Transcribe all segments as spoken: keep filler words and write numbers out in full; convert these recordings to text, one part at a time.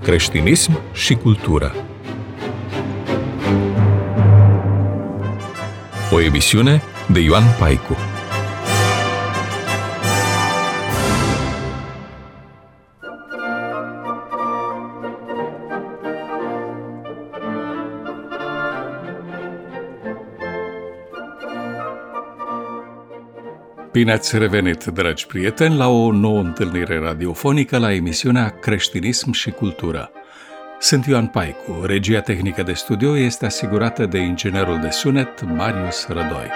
creștinism și cultură. O emisiune de Ioan Paicu. Bine ați revenit, dragi prieteni, la o nouă întâlnire radiofonică la emisiunea Creștinism și Cultură. Sunt Ioan Paicu, regia tehnică de studio este asigurată de inginerul de sunet Marius Rădoi.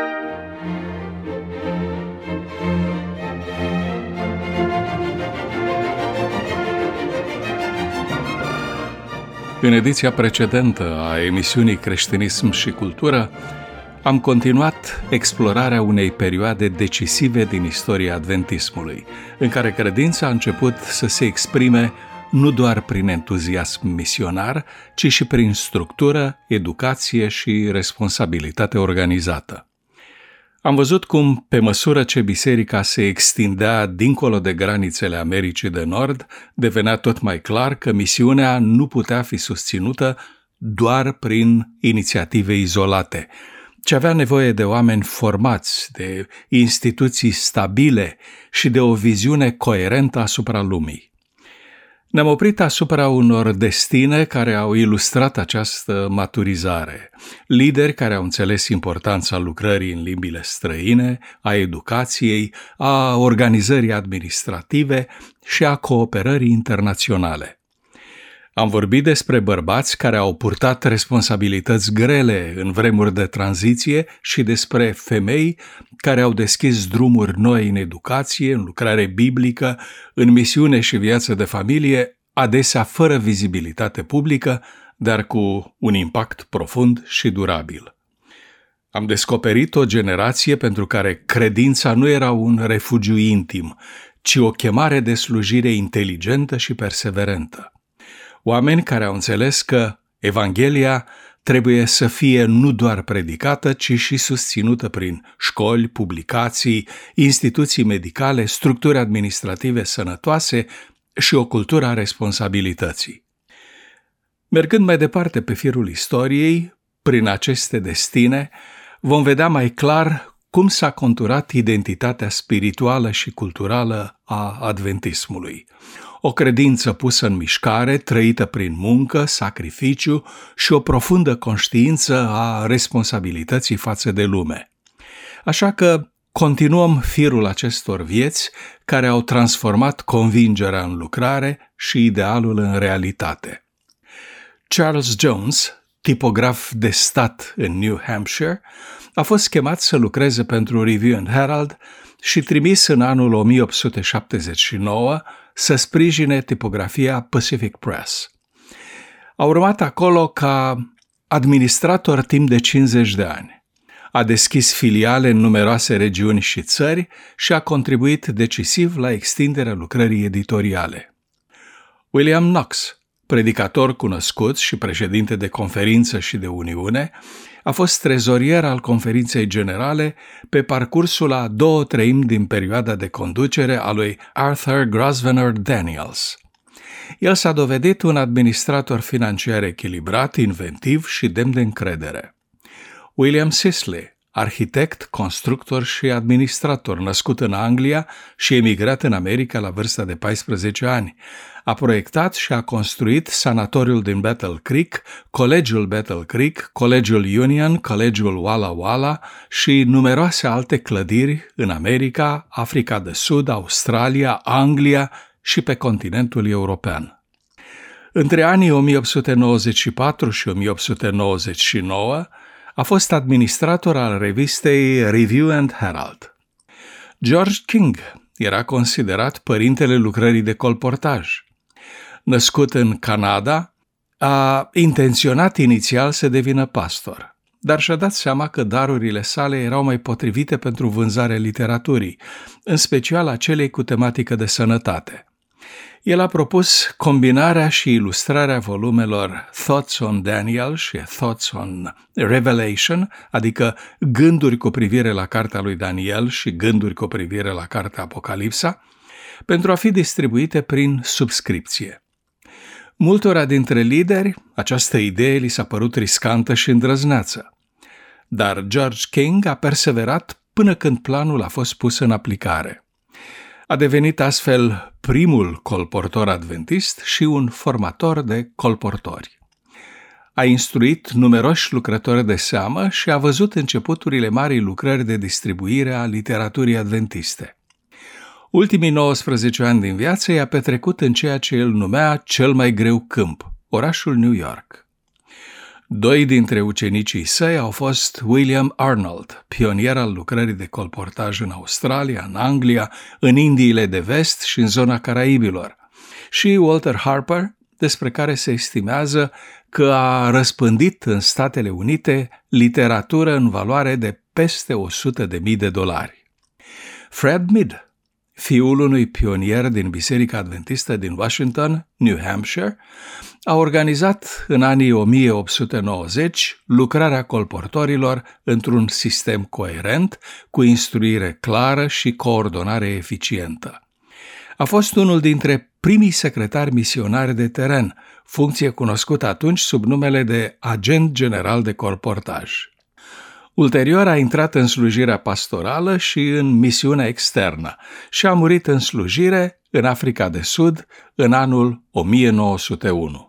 În ediția precedentă a emisiunii Creștinism și Cultură, am continuat explorarea unei perioade decisive din istoria adventismului, în care credința a început să se exprime nu doar prin entuziasm misionar, ci și prin structură, educație și responsabilitate organizată. Am văzut cum, pe măsură ce biserica se extindea dincolo de granițele Americii de Nord, devenea tot mai clar că misiunea nu putea fi susținută doar prin inițiative izolate, ci avea nevoie de oameni formați, de instituții stabile și de o viziune coerentă asupra lumii. Ne-am oprit asupra unor destine care au ilustrat această maturizare, lideri care au înțeles importanța lucrării în limbile străine, a educației, a organizării administrative și a cooperării internaționale. Am vorbit despre bărbați care au purtat responsabilități grele în vremuri de tranziție și despre femei care au deschis drumuri noi în educație, în lucrare biblică, în misiune și viață de familie, adesea fără vizibilitate publică, dar cu un impact profund și durabil. Am descoperit o generație pentru care credința nu era un refugiu intim, ci o chemare de slujire inteligentă și perseverentă. Oameni care au înțeles că Evanghelia trebuie să fie nu doar predicată, ci și susținută prin școli, publicații, instituții medicale, structuri administrative sănătoase și o cultură a responsabilității. Mergând mai departe pe firul istoriei, prin aceste destine, vom vedea mai clar cum s-a conturat identitatea spirituală și culturală a adventismului. O credință pusă în mișcare, trăită prin muncă, sacrificiu și o profundă conștiință a responsabilității față de lume. Așa că continuăm firul acestor vieți care au transformat convingerea în lucrare și idealul în realitate. Charles Jones, tipograf de stat în New Hampshire, a fost chemat să lucreze pentru Review and Herald și trimis în anul o mie opt sute șaptezeci și nouă să sprijine tipografia Pacific Press. A urmat acolo ca administrator timp de cincizeci de ani. A deschis filiale în numeroase regiuni și țări și a contribuit decisiv la extinderea lucrării editoriale. William Knox, predicator cunoscut și președinte de conferință și de Uniune, a fost trezorier al conferinței generale pe parcursul a două treimi din perioada de conducere a lui Arthur Grosvenor Daniels. El s-a dovedit un administrator financiar echilibrat, inventiv și demn de încredere. William Sisley, arhitect, constructor și administrator, născut în Anglia și emigrat în America la vârsta de paisprezece ani, a proiectat și a construit sanatoriul din Battle Creek, Colegiul Battle Creek, Colegiul Union, Colegiul Walla Walla și numeroase alte clădiri în America, Africa de Sud, Australia, Anglia și pe continentul european. Între anii o mie opt sute nouăzeci și patru și o mie opt sute nouăzeci și nouă a fost administrator al revistei Review and Herald. George King era considerat părintele lucrării de colportaj. Născut în Canada, a intenționat inițial să devină pastor, dar și-a dat seama că darurile sale erau mai potrivite pentru vânzarea literaturii, în special a celei cu tematică de sănătate. El a propus combinarea și ilustrarea volumelor Thoughts on Daniel și Thoughts on Revelation, adică gânduri cu privire la cartea lui Daniel și gânduri cu privire la cartea Apocalipsa, pentru a fi distribuite prin subscripție. Multora dintre lideri, această idee li s-a părut riscantă și îndrăzneață, dar George King a perseverat până când planul a fost pus în aplicare. A devenit astfel primul colportor adventist și un formator de colportori. A instruit numeroși lucrători de seamă și a văzut începuturile marii lucrări de distribuire a literaturii adventiste. Ultimii nouăsprezece ani din viață i-a petrecut în ceea ce el numea cel mai greu câmp, orașul New York. Doi dintre ucenicii săi au fost William Arnold, pionier al lucrării de colportaj în Australia, în Anglia, în Indiile de Vest și în zona Caraibilor, și Walter Harper, despre care se estimează că a răspândit în Statele Unite literatură în valoare de peste o sută de mii de dolari. Fred Mead, fiul unui pionier din Biserica Adventistă din Washington, New Hampshire, a organizat în anii o mie opt sute nouăzeci lucrarea colportorilor într-un sistem coerent, cu instruire clară și coordonare eficientă. A fost unul dintre primii secretari misionari de teren, funcție cunoscută atunci sub numele de agent general de colportaj. Ulterior a intrat în slujirea pastorală și în misiunea externă și a murit în slujire în Africa de Sud în anul o mie nouă sute unu.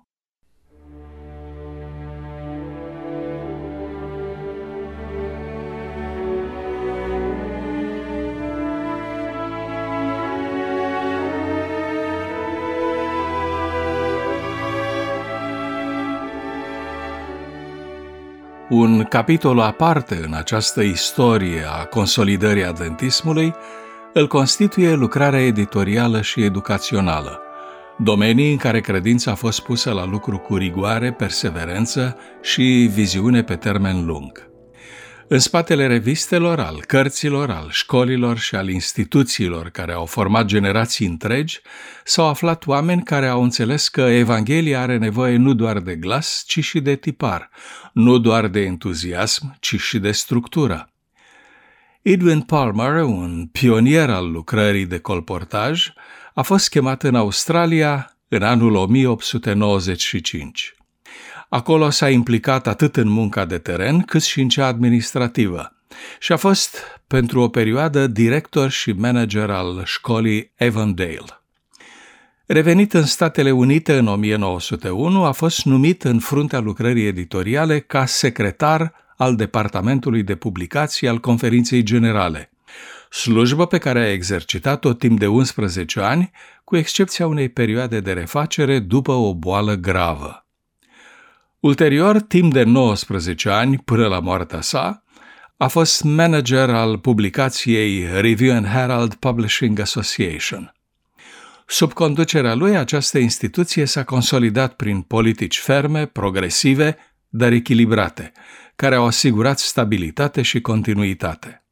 Un capitol aparte în această istorie a consolidării adventismului îl constituie lucrarea editorială și educațională, domenii în care credința a fost pusă la lucru cu rigoare, perseverență și viziune pe termen lung. În spatele revistelor, al cărților, al școlilor și al instituțiilor care au format generații întregi, s-au aflat oameni care au înțeles că Evanghelia are nevoie nu doar de glas, ci și de tipar, nu doar de entuziasm, ci și de structură. Edwin Palmer, un pionier al lucrării de colportaj, a fost chemat în Australia în anul o mie opt sute nouăzeci și cinci. Acolo s-a implicat atât în munca de teren, cât și în cea administrativă și a fost pentru o perioadă director și manager al școlii Avondale. Revenit în Statele Unite în o mie nouă sute unu, a fost numit în fruntea lucrării editoriale ca secretar al Departamentului de Publicații al Conferinței Generale, slujbă pe care a exercitat-o timp de unsprezece ani, cu excepția unei perioade de refacere după o boală gravă. Ulterior, timp de nouăsprezece ani, până la moartea sa, a fost manager al publicației Review and Herald Publishing Association. Sub conducerea lui, această instituție s-a consolidat prin politici ferme, progresive, dar echilibrate, care au asigurat stabilitate și continuitate.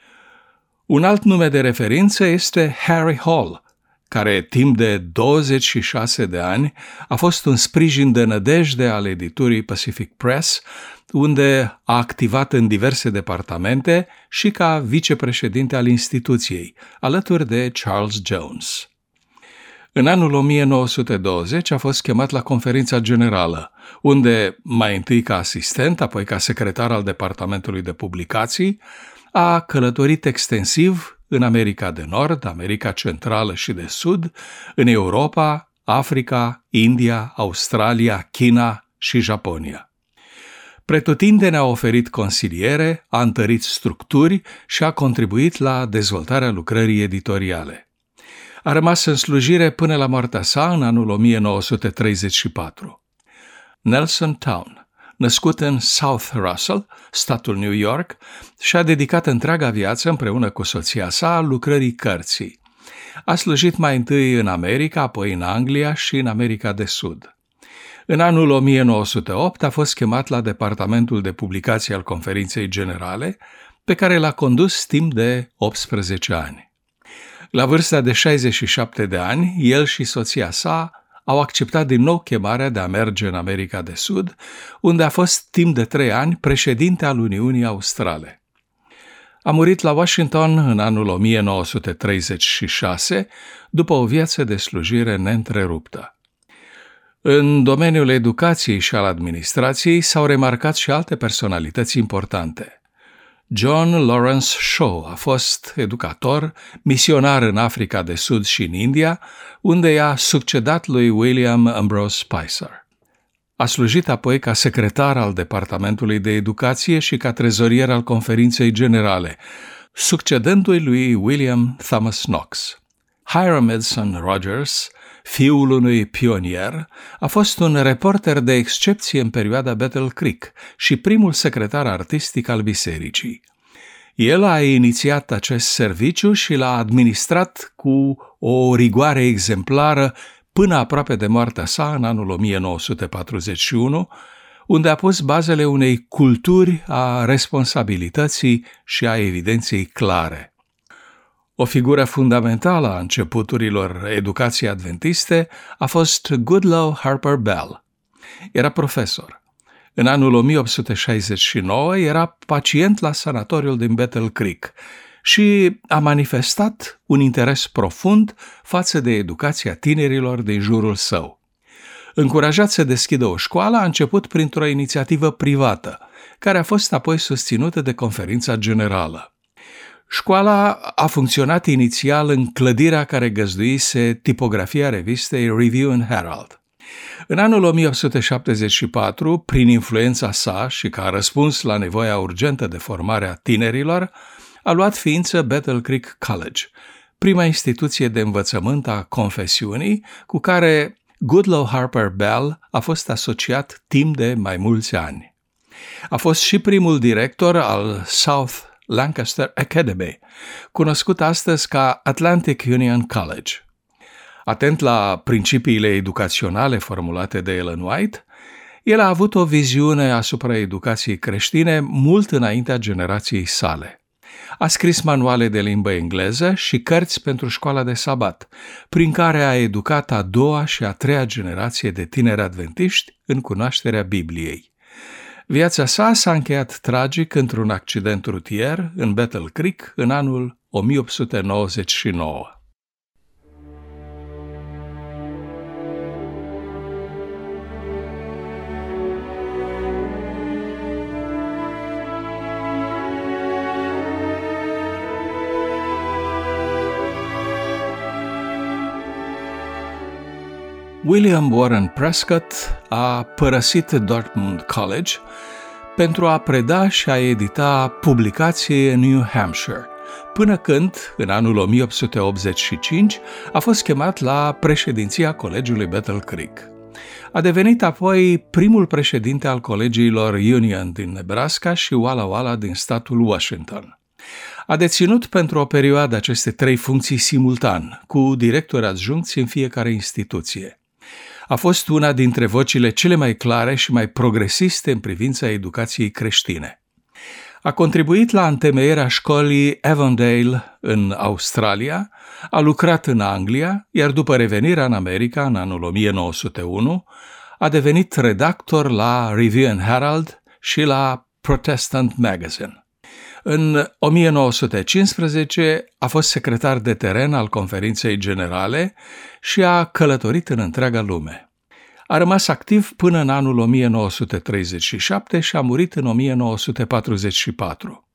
Un alt nume de referință este Harry Hall, care timp de douăzeci și șase de ani a fost un sprijin de nădejde al editurii Pacific Press, unde a activat în diverse departamente și ca vicepreședinte al instituției, alături de Charles Jones. În anul o mie nouă sute douăzeci a fost chemat la conferința generală, unde, mai întâi ca asistent, apoi ca secretar al Departamentului de Publicații, a călătorit extensiv în America de Nord, America Centrală și de Sud, în Europa, Africa, India, Australia, China și Japonia. Pretutindeni a oferit consiliere, a întărit structuri și a contribuit la dezvoltarea lucrării editoriale. A rămas în slujire până la moartea sa în anul o mie nouă sute treizeci și patru. Nelson Town, născut în South Russell, statul New York, și-a dedicat întreaga viață împreună cu soția sa lucrării cărții. A slujit mai întâi în America, apoi în Anglia și în America de Sud. În anul o mie nouă sute opt a fost chemat la Departamentul de Publicații al Conferinței Generale, pe care l-a condus timp de optsprezece ani. La vârsta de șaizeci și șapte de ani, el și soția sa au acceptat din nou chemarea de a merge în America de Sud, unde a fost timp de trei ani președinte al Uniunii Australe. A murit la Washington în anul o mie nouă sute treizeci și șase, după o viață de slujire neîntreruptă. În domeniul educației și al administrației s-au remarcat și alte personalități importante. John Lawrence Shaw a fost educator, misionar în Africa de Sud și în India, unde i-a succedat lui William Ambrose Spicer. A slujit apoi ca secretar al Departamentului de Educație și ca trezorier al Conferinței Generale, succedându-i lui William Thomas Knox. Hiram Edson Rogers, fiul unui pionier, a fost un reporter de excepție în perioada Battle Creek și primul secretar artistic al bisericii. El a inițiat acest serviciu și l-a administrat cu o rigoare exemplară până aproape de moartea sa în anul o mie nouă sute patruzeci și unu, unde a pus bazele unei culturi a responsabilității și a evidenței clare. O figură fundamentală a începuturilor educației adventiste a fost Goodloe Harper Bell. Era profesor. În anul o mie opt sute șaizeci și nouă era pacient la sanatoriul din Battle Creek și a manifestat un interes profund față de educația tinerilor din jurul său. Încurajat să deschidă o școală, a început printr-o inițiativă privată, care a fost apoi susținută de Conferința Generală. Școala a funcționat inițial în clădirea care găzduise tipografia revistei Review and Herald. În anul o mie opt sute șaptezeci și patru, prin influența sa și ca răspuns la nevoia urgentă de formare a tinerilor, a luat ființă Battle Creek College, prima instituție de învățământ a confesiunii cu care Goodloe Harper Bell a fost asociat timp de mai mulți ani. A fost și primul director al South Lancaster Academy, cunoscut astăzi ca Atlantic Union College. Atent la principiile educaționale formulate de Ellen White, el a avut o viziune asupra educației creștine mult înaintea generației sale. A scris manuale de limbă engleză și cărți pentru școala de sabat, prin care a educat a doua și a treia generație de tineri adventiști în cunoașterea Bibliei. Viața sa s-a încheiat tragic într-un accident rutier în Battle Creek în anul o mie opt sute nouăzeci și nouă. William Warren Prescott a părăsit Dartmouth College pentru a preda și a edita publicații în New Hampshire, până când, în anul o mie opt sute optzeci și cinci, a fost chemat la președinția Colegiului Battle Creek. A devenit apoi primul președinte al colegiilor Union din Nebraska și Walla Walla din statul Washington. A deținut pentru o perioadă aceste trei funcții simultan, cu directori adjuncți în fiecare instituție. A fost una dintre vocile cele mai clare și mai progresiste în privința educației creștine. A contribuit la întemeierea școlii Avondale în Australia, a lucrat în Anglia, iar după revenirea în America în anul o mie nouă sute unu, a devenit redactor la Review and Herald și la Protestant Magazine. În o mie nouă sute cincisprezece a fost secretar de teren al Conferinței Generale și a călătorit în întreaga lume. A rămas activ până în anul o mie nouă sute treizeci și șapte și a murit în o mie nouă sute patruzeci și patru.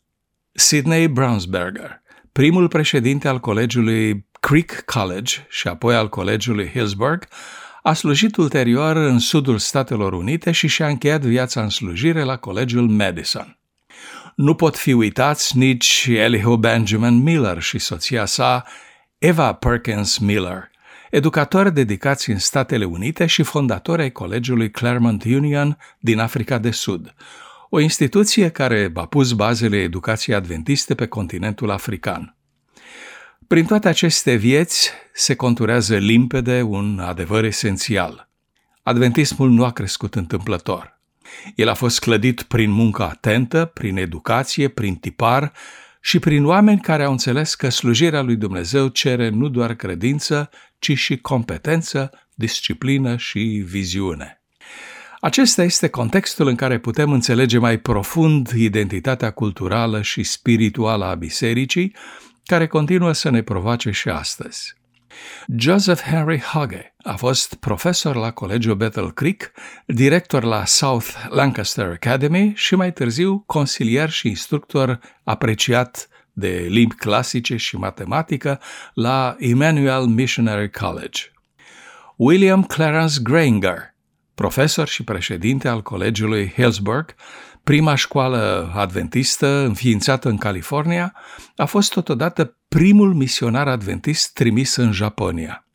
Sidney Brownsberger, primul președinte al colegiului Creek College și apoi al colegiului Hillsburg, a slujit ulterior în sudul Statelor Unite și și-a încheiat viața în slujire la colegiul Madison. Nu pot fi uitați nici Elihu Benjamin Miller și soția sa, Eva Perkins Miller, educatori dedicați în Statele Unite și fondatori ai Colegiului Claremont Union din Africa de Sud, o instituție care a pus bazele educației adventiste pe continentul african. Prin toate aceste vieți se conturează limpede un adevăr esențial. Adventismul nu a crescut întâmplător. El a fost clădit prin muncă atentă, prin educație, prin tipar și prin oameni care au înțeles că slujirea lui Dumnezeu cere nu doar credință, ci și competență, disciplină și viziune. Acesta este contextul în care putem înțelege mai profund identitatea culturală și spirituală a bisericii, care continuă să ne provoace și astăzi. Joseph Henry Hage a fost profesor la Colegiul Battle Creek, director la South Lancaster Academy și mai târziu consilier și instructor apreciat de limbi clasice și matematică la Emmanuel Missionary College. William Clarence Granger, profesor și președinte al Colegiului Hillsburg, prima școală adventistă înființată în California, a fost totodată primul misionar adventist trimis în Japonia.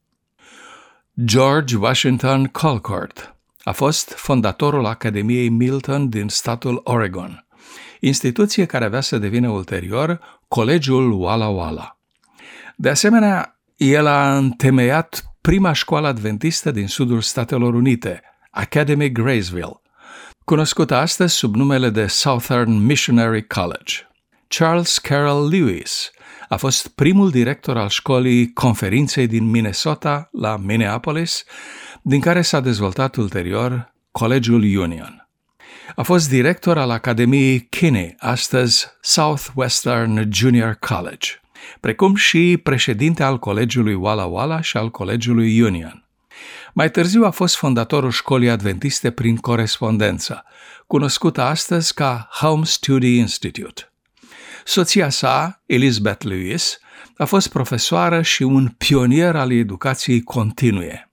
George Washington Colcord a fost fondatorul Academiei Milton din statul Oregon, instituție care avea să devină ulterior Colegiul Walla Walla. De asemenea, el a întemeiat prima școală adventistă din sudul Statelor Unite, Academy Graysville, cunoscută astăzi sub numele de Southern Missionary College. Charles Carroll Lewis a fost primul director al școlii Conferinței din Minnesota la Minneapolis, din care s-a dezvoltat ulterior Colegiul Union. A fost director al Academiei Kinney, astăzi Southwestern Junior College, precum și președinte al Colegiului Walla Walla și al Colegiului Union. Mai târziu a fost fondatorul școlii adventiste prin corespondență, cunoscută astăzi ca Home Study Institute. Soția sa, Elizabeth Lewis, a fost profesoară și un pionier al educației continue.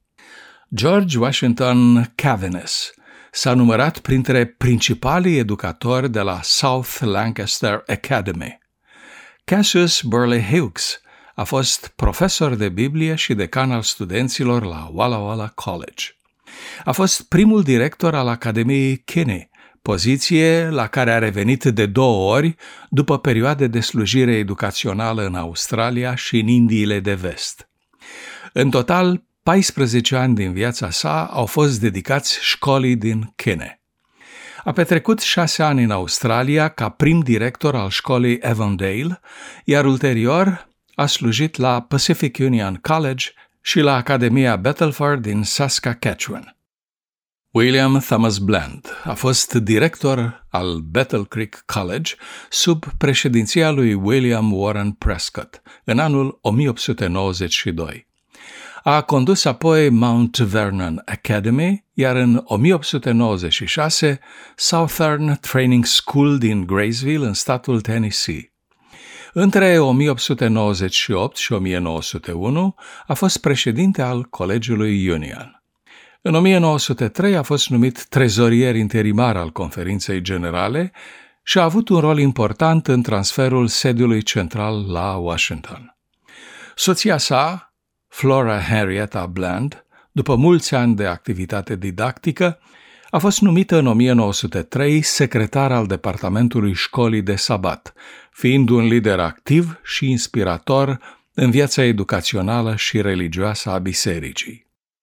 George Washington Cavaness s-a numărat printre principalii educatori de la South Lancaster Academy. Cassius Burley Hughes a fost profesor de Biblie și decan al studenților la Walla Walla College. A fost primul director al Academiei Kinney, poziție la care a revenit de două ori după perioade de slujire educațională în Australia și în Indiile de Vest. În total, paisprezece ani din viața sa au fost dedicați școlii din Kinney. A petrecut șase ani în Australia ca prim director al școlii Avondale, iar ulterior a slujit la Pacific Union College și la Academia Battleford din Saskatchewan. William Thomas Bland a fost director al Battle Creek College sub președinția lui William Warren Prescott în anul o mie opt sute nouăzeci și doi. A condus apoi Mount Vernon Academy, iar în o mie opt sute nouăzeci și șase Southern Training School din Graysville, în statul Tennessee. Între o mie opt sute nouăzeci și opt și o mie nouă sute unu a fost președinte al Colegiului Union. În o mie nouă sute trei a fost numit trezorier interimar al Conferinței Generale și a avut un rol important în transferul sediului central la Washington. Soția sa, Flora Henrietta Bland, după mulți ani de activitate didactică, a fost numită în o mie nouă sute trei secretar al Departamentului Școlii de Sabat, fiind un lider activ și inspirator în viața educațională și religioasă a bisericii.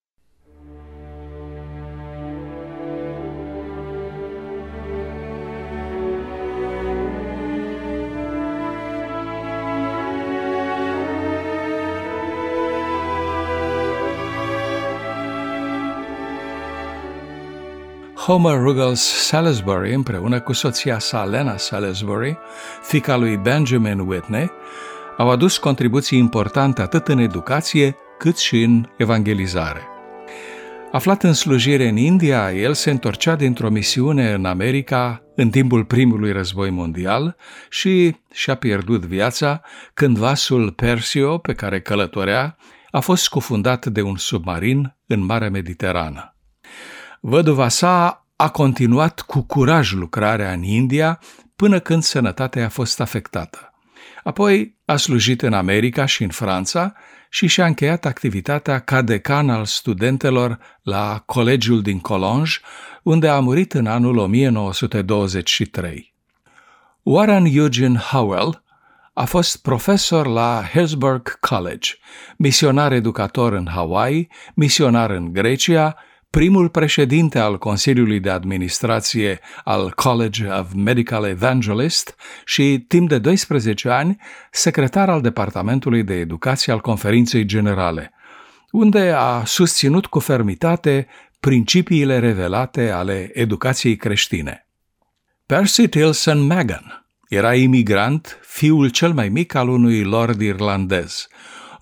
Homer Ruggles Salisbury, împreună cu soția sa Lena Salisbury, fiica lui Benjamin Whitney, au adus contribuții importante atât în educație cât și în evangelizare. Aflat în slujire în India, el se întorcea dintr-o misiune în America în timpul primului război mondial și și-a pierdut viața când vasul Persio pe care călătorea a fost scufundat de un submarin în Marea Mediterană. Văduva sa a continuat cu curaj lucrarea în India până când sănătatea a fost afectată. Apoi a slujit în America și în Franța și și-a încheiat activitatea ca decan al studentelor la Colegiul din Collonges, unde a murit în anul o mie nouă sute douăzeci și trei. Warren Eugene Howell a fost profesor la Hillsburg College, misionar educator în Hawaii, misionar în Grecia, primul președinte al Consiliului de Administrație al College of Medical Evangelists și, timp de doisprezece ani, secretar al Departamentului de Educație al Conferinței Generale, unde a susținut cu fermitate principiile revelate ale educației creștine. Percy Tilson Magan era imigrant, fiul cel mai mic al unui lord irlandez,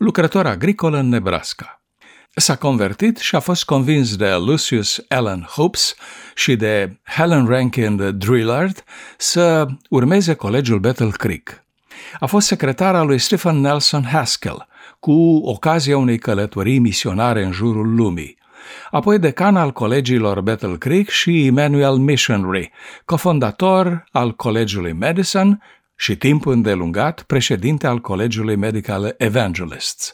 lucrător agricol în Nebraska. S-a convertit și a fost convins de Lucius Allen Hopes și de Helen Rankin de Drillard să urmeze colegiul Battle Creek. A fost secretar al lui Stephen Nelson Haskell, cu ocazia unei călătorii misionare în jurul lumii. Apoi decan al colegiilor Battle Creek și Emmanuel Missionary, cofondator al colegiului Madison și timp îndelungat președinte al colegiului Medical Evangelists.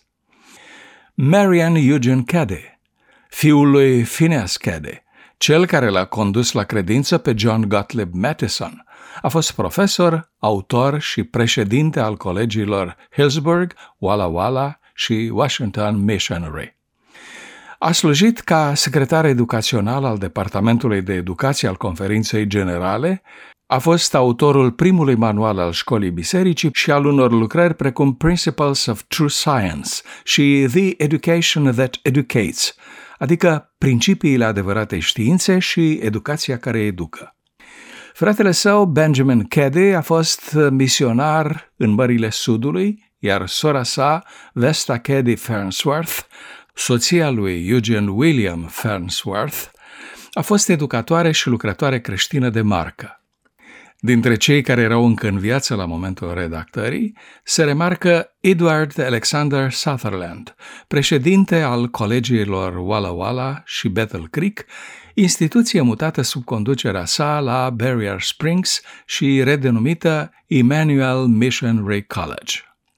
Marian Eugene Cady, fiul lui Phineas Cady, cel care l-a condus la credință pe John Gottlieb Matheson, a fost profesor, autor și președinte al colegiilor Hillsburg, Walla Walla și Washington Missionary. A slujit ca secretar educațional al Departamentului de Educație al Conferinței Generale, a fost autorul primului manual al școlii bisericii și al unor lucrări precum Principles of True Science și The Education That Educates, adică principiile adevăratei științe și educația care educă. Fratele său, Benjamin Cady, a fost misionar în Mările Sudului, iar sora sa, Vesta Cady Farnsworth, soția lui Eugene William Farnsworth, a fost educatoare și lucrătoare creștină de marcă. Dintre cei care erau încă în viață la momentul redactării, se remarcă Edward Alexander Sutherland, președinte al colegiilor Walla Walla și Battle Creek, instituție mutată sub conducerea sa la Barrier Springs și redenumită Emmanuel Missionary College.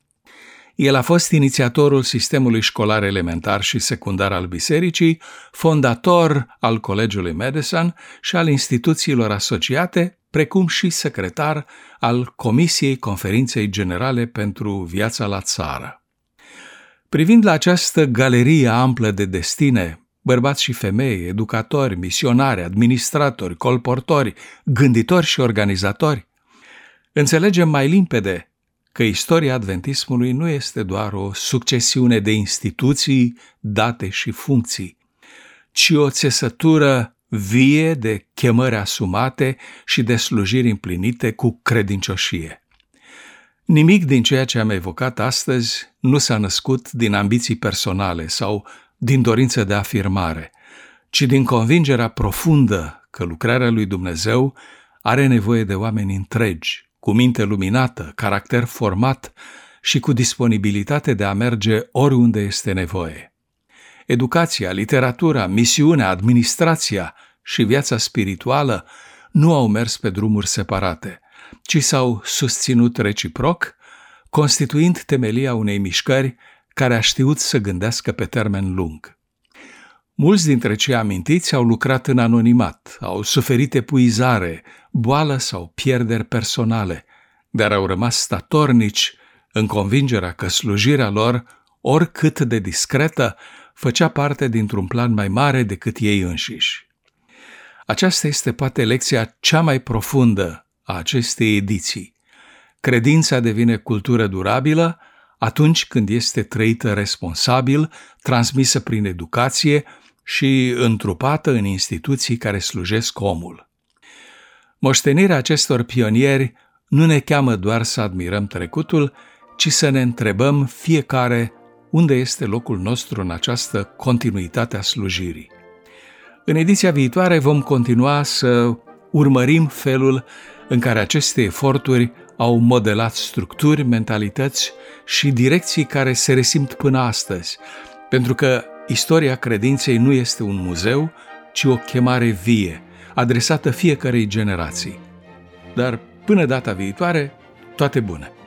El a fost inițiatorul sistemului școlar elementar și secundar al bisericii, fondator al Colegiului Madison și al instituțiilor asociate, precum și secretar al Comisiei Conferinței Generale pentru Viața la Țară. Privind la această galerie amplă de destine, bărbați și femei, educatori, misionari, administratori, colportori, gânditori și organizatori, înțelegem mai limpede că istoria adventismului nu este doar o succesiune de instituții, date și funcții, ci o țesătură vie de chemări asumate și de slujiri împlinite cu credincioșie. Nimic din ceea ce am evocat astăzi nu s-a născut din ambiții personale sau din dorință de afirmare, ci din convingerea profundă că lucrarea lui Dumnezeu are nevoie de oameni întregi, cu minte luminată, caracter format și cu disponibilitate de a merge oriunde este nevoie. Educația, literatura, misiunea, administrația și viața spirituală nu au mers pe drumuri separate, ci s-au susținut reciproc, constituind temelia unei mișcări care a știut să gândească pe termen lung. Mulți dintre cei amintiți au lucrat în anonimat, au suferit epuizare, boală sau pierderi personale, dar au rămas statornici în convingerea că slujirea lor, oricât de discretă, făcea parte dintr-un plan mai mare decât ei înșiși. Aceasta este poate lecția cea mai profundă a acestei ediții. Credința devine cultură durabilă atunci când este trăită responsabil, transmisă prin educație și întrupată în instituții care slujesc omul. Moștenirea acestor pionieri nu ne cheamă doar să admirăm trecutul, ci să ne întrebăm fiecare unde este locul nostru în această continuitate a slujirii. În ediția viitoare vom continua să urmărim felul în care aceste eforturi au modelat structuri, mentalități și direcții care se resimt până astăzi, pentru că istoria credinței nu este un muzeu, ci o chemare vie, adresată fiecărei generații. Dar până data viitoare, toate bune!